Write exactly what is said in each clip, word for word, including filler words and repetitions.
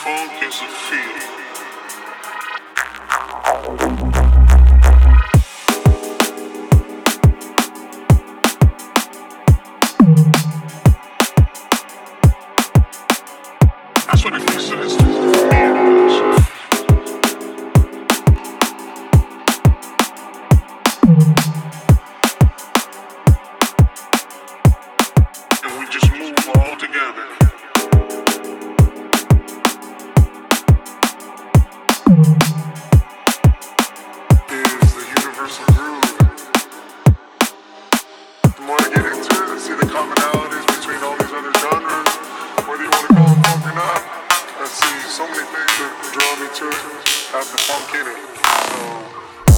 Funk is a feeling. That's what it considers to be. And we just move all together. Is the universal groove. The more I get into it, I see the commonalities between all these other genres. Whether you want to call them funk or not, I see so many things that draw me to it, have the funk in it. So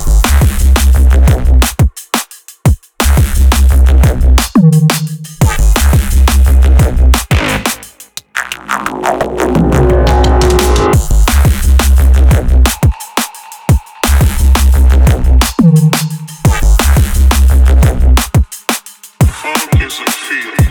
funk is a feeling.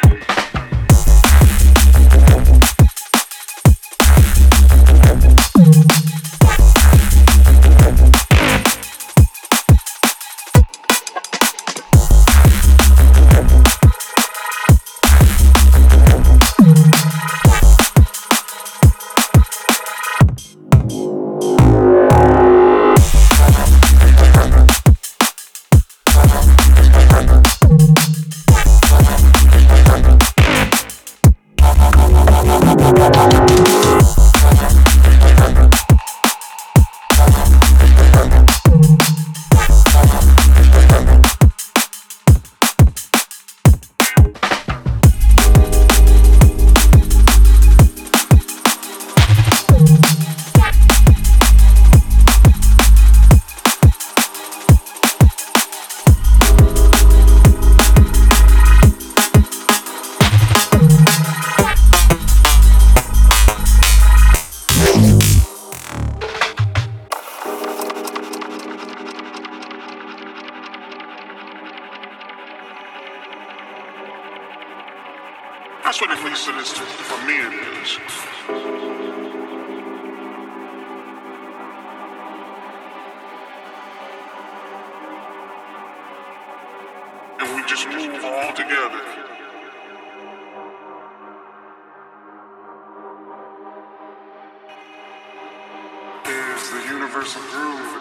That's what at least it is to, for me it is. And we just move all together. Is the universal groove.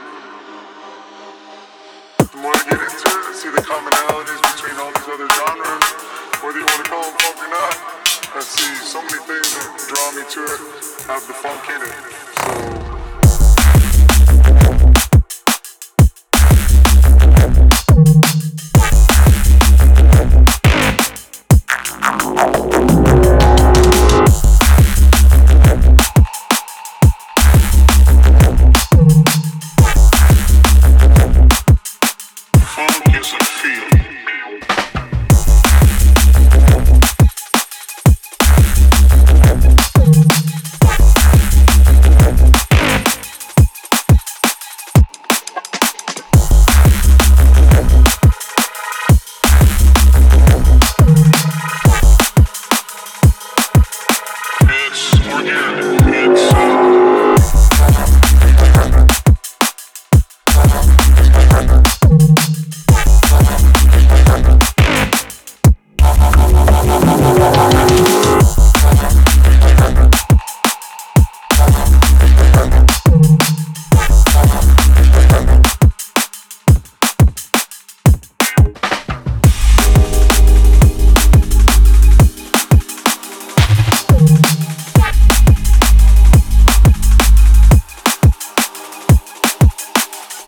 The more I get into it, I see the commonalities between all these other genres. Whether you want to call them funk or not, I see so many things that draw me to it, have the funk in it. So